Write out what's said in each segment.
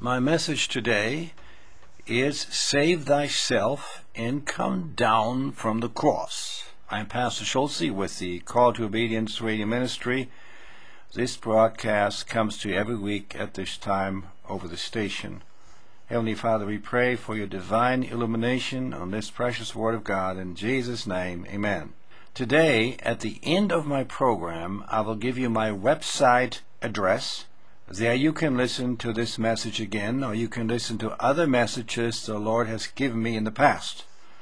My message today is Save Thyself and Come Down from the Cross. I'm Pastor Schulze with the Call to Obedience Radio Ministry. This broadcast comes to you every week at this time over the station. Heavenly Father, we pray for your divine illumination on this precious Word of God. In Jesus' name, amen. Today, at the end of my program, I will give you my website address. There you can listen to this message again, or you can listen to other messages the Lord has given me in the past.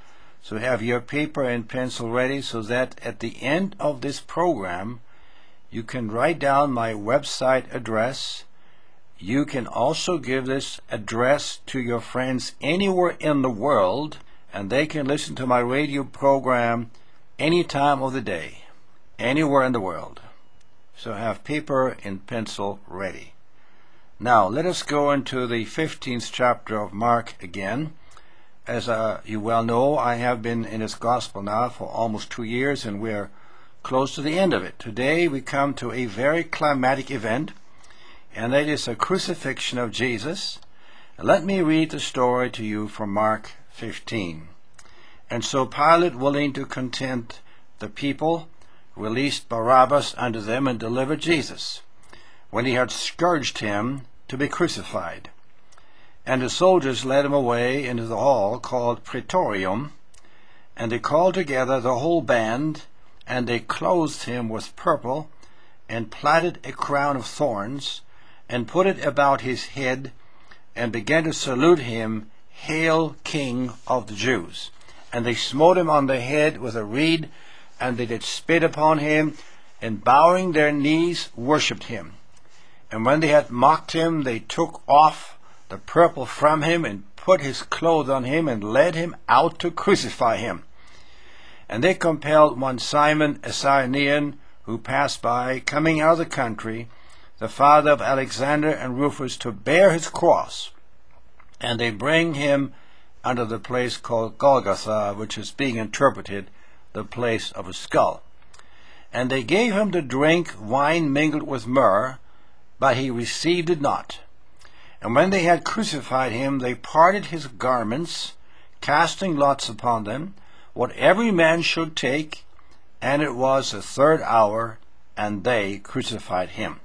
So have your paper and pencil ready so that at the end of this program, you can write down my website address. You can also give this address to your friends anywhere in the world, and they can listen to my radio program any time of the day, anywhere in the world. So have paper and pencil ready. Now, let us go into the 15th chapter of Mark again. As you well know, I have been in this gospel now for almost 2 years, and we're close to the end of it. Today we come to a very climatic event, and that is the crucifixion of Jesus. Let me read the story to you from Mark 15. And so Pilate, willing to content the people, released Barabbas unto them and delivered Jesus, when he had scourged him, to be crucified. And the soldiers led him away into the hall called Praetorium, and they called together the whole band, and they clothed him with purple, and platted a crown of thorns, and put it about his head, and began to salute him, Hail, King of the Jews. And they smote him on the head with a reed, and they did spit upon him, and bowing their knees worshipped him. And when they had mocked him, they took off the purple from him, and put his clothes on him, and led him out to crucify him. And they compelled one Simon, a Cyrenian, who passed by, coming out of the country, the father of Alexander and Rufus, to bear his cross. And they bring him unto the place called Golgotha, which is being interpreted, the place of a skull. And they gave him to drink wine mingled with myrrh, but he received it not. And when they had crucified him, they parted his garments, casting lots upon them, what every man should take. And it was the 3rd hour, and they crucified him.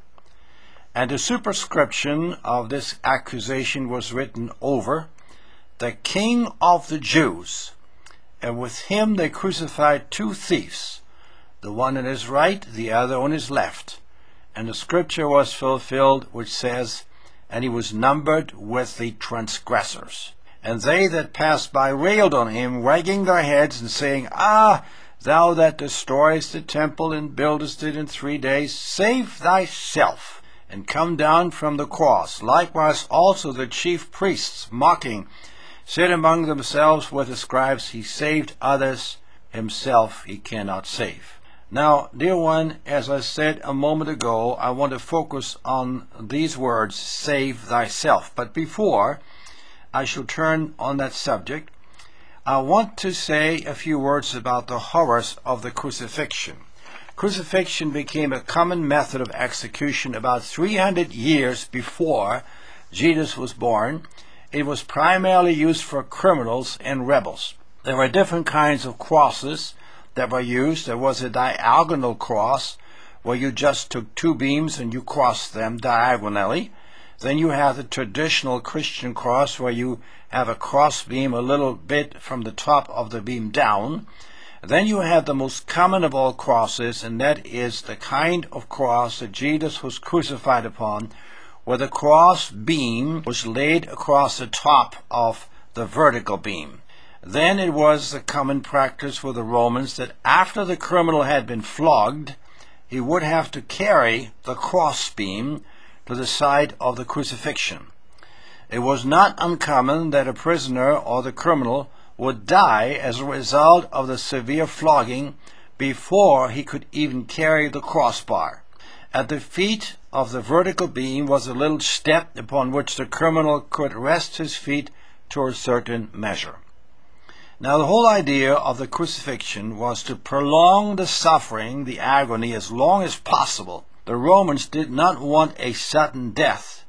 And the superscription of this accusation was written over, The King of the Jews. And with him they crucified 2 thieves, the one on his right, the other on his left. And the scripture was fulfilled, which says, And he was numbered with the transgressors. And they that passed by railed on him, wagging their heads, and saying, Ah, thou that destroyest the temple, and buildest it in 3 days, save thyself, and come down from the cross. Likewise also the chief priests, mocking, said among themselves with the scribes, He saved others, himself he cannot save. Now, dear one, as I said a moment ago, I want to focus on these words, save thyself. But before I shall turn on that subject, I want to say a few words about the horrors of the crucifixion. Crucifixion became a common method of execution about 300 years before Jesus was born. It was primarily used for criminals and rebels. There were different kinds of crosses that were used. There was a diagonal cross, where you just took 2 beams and you crossed them diagonally. Then you have the traditional Christian cross, where you have a cross beam a little bit from the top of the beam down. Then you have the most common of all crosses, and that is the kind of cross that Jesus was crucified upon, where the cross beam was laid across the top of the vertical beam. Then it was the common practice for the Romans that after the criminal had been flogged, he would have to carry the cross beam to the side of the crucifixion. It was not uncommon that a prisoner or the criminal would die as a result of the severe flogging before he could even carry the crossbar. At the feet of the vertical beam was a little step upon which the criminal could rest his feet to a certain measure. Now, the whole idea of the crucifixion was to prolong the suffering, the agony, as long as possible. The Romans did not want a sudden death,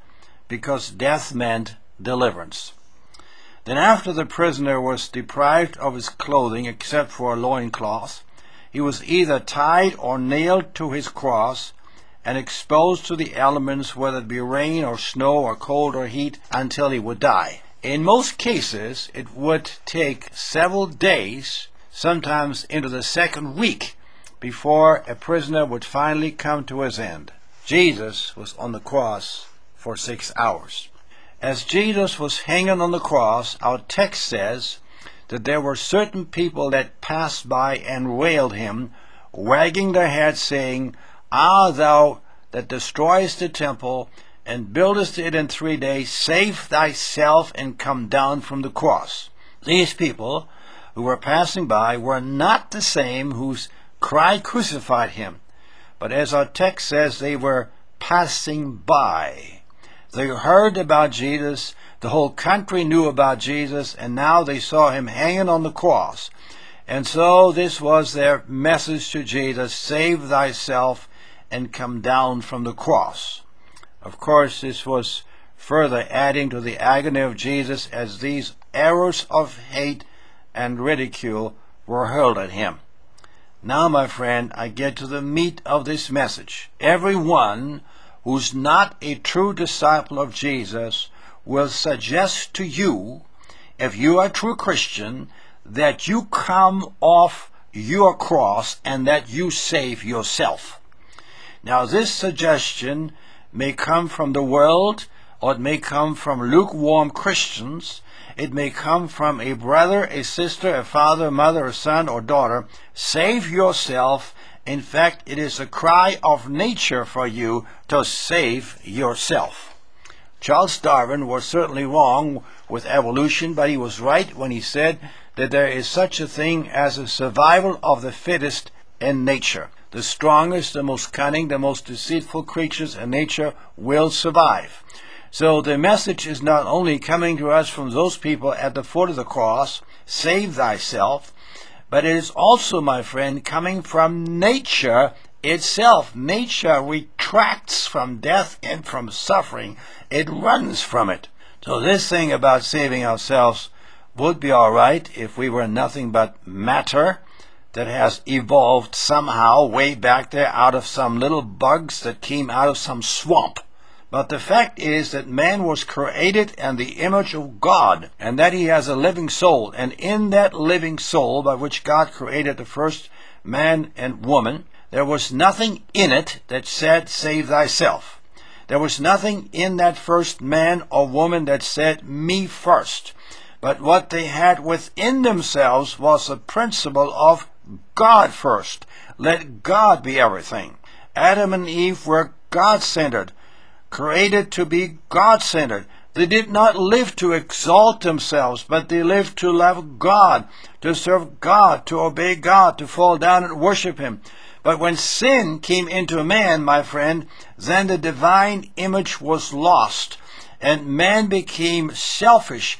because death meant deliverance. Then after the prisoner was deprived of his clothing except for a loincloth, he was either tied or nailed to his cross and exposed to the elements, whether it be rain or snow or cold or heat, until he would die. In most cases, it would take several days, sometimes into the second week, before a prisoner would finally come to his end. Jesus was on the cross for 6 hours. As Jesus was hanging on the cross, our text says that there were certain people that passed by and wailed him, wagging their heads, saying, "Ah, thou that destroyest the temple and buildest it in 3 days, save thyself and come down from the cross." These people who were passing by were not the same whose cry crucified him, but as our text says, they were passing by. They heard about Jesus, the whole country knew about Jesus, and now they saw him hanging on the cross. And so this was their message to Jesus: save thyself and come down from the cross. Of course, this was further adding to the agony of Jesus as these arrows of hate and ridicule were hurled at him. Now, my friend, I get to the meat of this message. Everyone who's not a true disciple of Jesus will suggest to you, if you are a true Christian, that you come off your cross and that you save yourself. Now, this suggestion may come from the world, or it may come from lukewarm Christians. It may come from a brother, a sister, a father, a mother, a son, or daughter. Save yourself. In fact, it is a cry of nature for you to save yourself. Charles Darwin was certainly wrong with evolution, but he was right when he said that there is such a thing as a survival of the fittest in nature. The strongest, the most cunning, the most deceitful creatures in nature will survive. So the message is not only coming to us from those people at the foot of the cross, save thyself, but it is also, my friend, coming from nature itself. Nature retracts from death and from suffering. It runs from it. So this thing about saving ourselves would be all right if we were nothing but matter that has evolved somehow way back there out of some little bugs that came out of some swamp. But the fact is that man was created in the image of God, and that he has a living soul. And in that living soul by which God created the first man and woman, there was nothing in it that said, save thyself. There was nothing in that first man or woman that said, me first. But what they had within themselves was the principle of God first. Let God be everything. Adam and Eve were God-centered, created to be God-centered. They did not live to exalt themselves, but they lived to love God, to serve God, to obey God, to fall down and worship him. But when sin came into man, my friend, then the divine image was lost, and man became selfish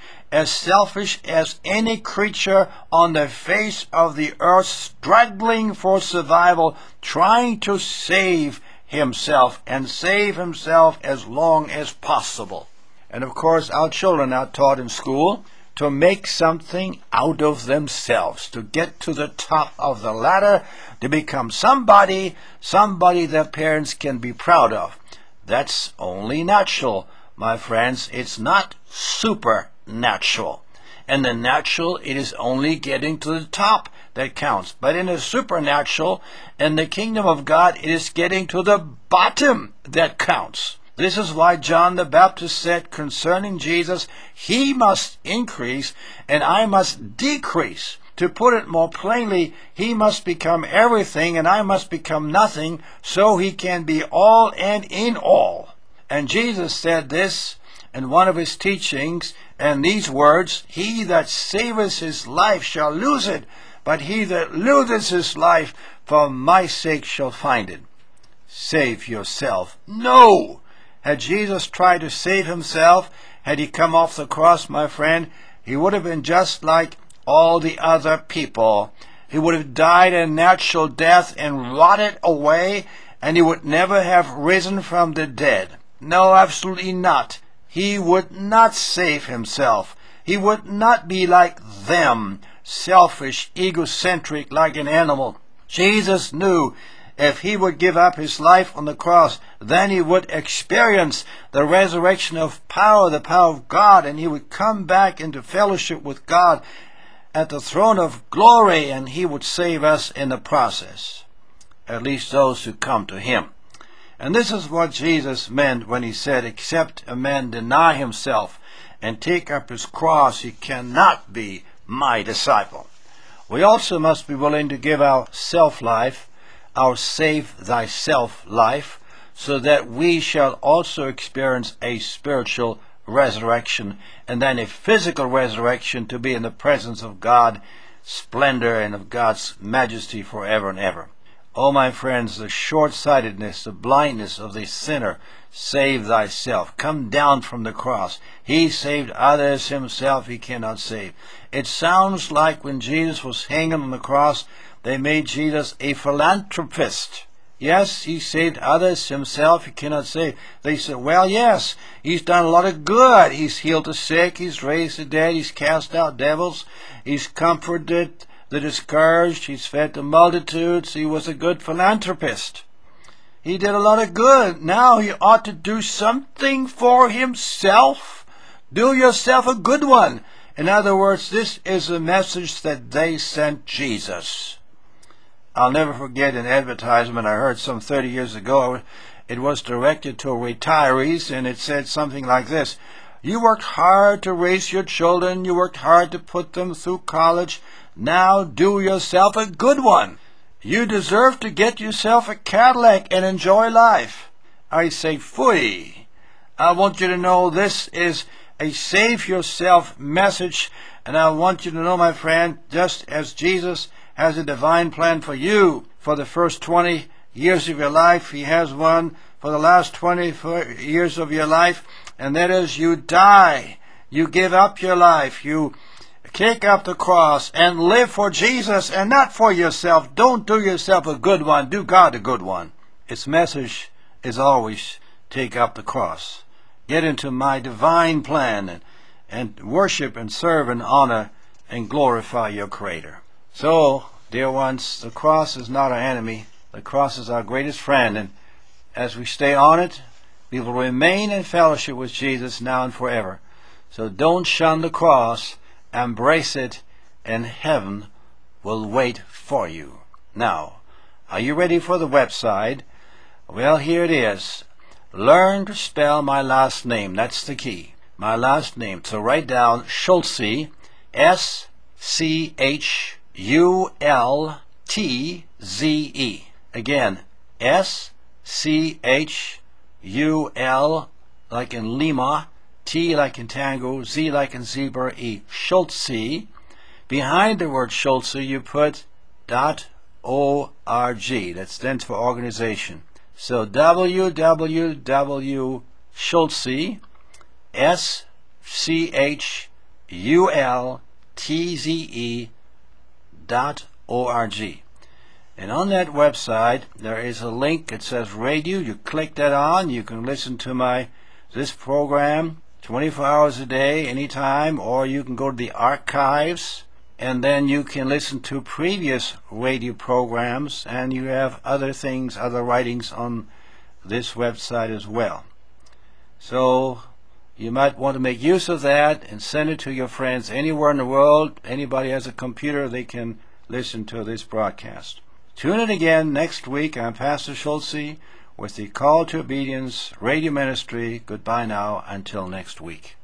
as any creature on the face of the earth, struggling for survival, trying to save himself and save himself as long as possible. And of course, our children are taught in school to make something out of themselves, to get to the top of the ladder, to become somebody their parents can be proud of. That's only natural, my friends. It's not supernatural. In the natural, it is only getting to the top that counts. But in the supernatural, in the kingdom of God, it is getting to the bottom that counts. This is why John the Baptist said concerning Jesus, he must increase and I must decrease. To put it more plainly, he must become everything and I must become nothing, so he can be all and in all. And Jesus said this in one of his teachings, and these words, he that saveth his life shall lose it, but he that loseth his life for my sake shall find it. Save yourself. No! Had Jesus tried to save himself, had he come off the cross, my friend, he would have been just like all the other people. He would have died a natural death and rotted away, and he would never have risen from the dead. No, absolutely not. he would not save himself. He would not be like them, selfish, egocentric, like an animal. Jesus knew if he would give up his life on the cross, then he would experience the resurrection of power, the power of God, and he would come back into fellowship with God at the throne of glory, and he would save us in the process, at least those who come to him. And this is what Jesus meant when he said, except a man deny himself and take up his cross, he cannot be my disciple. We also must be willing to give our self-life, our save thyself life, so that we shall also experience a spiritual resurrection, and then a physical resurrection to be in the presence of God, splendor, and of God's majesty forever and ever. Oh, my friends, the short-sightedness, the blindness of the sinner, save thyself. Come down from the cross. He saved others, himself he cannot save. It sounds like when Jesus was hanging on the cross, they made Jesus a philanthropist. Yes, he saved others, himself he cannot save. They said, well, yes, he's done a lot of good. He's healed the sick, he's raised the dead, he's cast out devils, he's comforted the discouraged, he's fed the multitudes, he was a good philanthropist. He did a lot of good. Now he ought to do something for himself. Do yourself a good one. In other words, this is a message that they sent Jesus. I'll never forget an advertisement I heard some 30 years ago. It was directed to retirees, and it said something like this: you worked hard to raise your children, you worked hard to put them through college, now do yourself a good one. You deserve to get yourself a Cadillac and enjoy life. I say, phooey. I want you to know this is a save yourself message, and I want you to know, my friend, just as Jesus has a divine plan for you for the first 20 years of your life, he has one for the last 20 years of your life, and that is you die. You give up your life. You take up the cross and live for Jesus and not for yourself. Don't do yourself a good one. Do God a good one. Its message is always take up the cross. Get into my divine plan and worship and serve and honor and glorify your Creator. So, dear ones, the cross is not our enemy. The cross is our greatest friend. And as we stay on it, we will remain in fellowship with Jesus now and forever. So don't shun the cross. Embrace it, and heaven will wait for you. Now, are you ready for the website? Well, here it is. Learn to spell my last name. That's the key. My last name. So write down Schultze, S-C-H-U-L-T-Z-E. Again, S-C-H-U-L, like in Lima, T like in tango, Z like in zebra, E. Schultze. Behind the word Schultze you put .org. That stands for organization. So www. Schultze, SCHULTZE.org. And on that website there is a link. It says radio. You click that on. You can listen to this program 24 hours a day, anytime, or you can go to the archives, and then you can listen to previous radio programs, and you have other things, other writings on this website as well. So you might want to make use of that and send it to your friends anywhere in the world. Anybody has a computer, they can listen to this broadcast. Tune in again next week. I'm Pastor Schultze with the Call to Obedience Radio Ministry. Goodbye now until next week.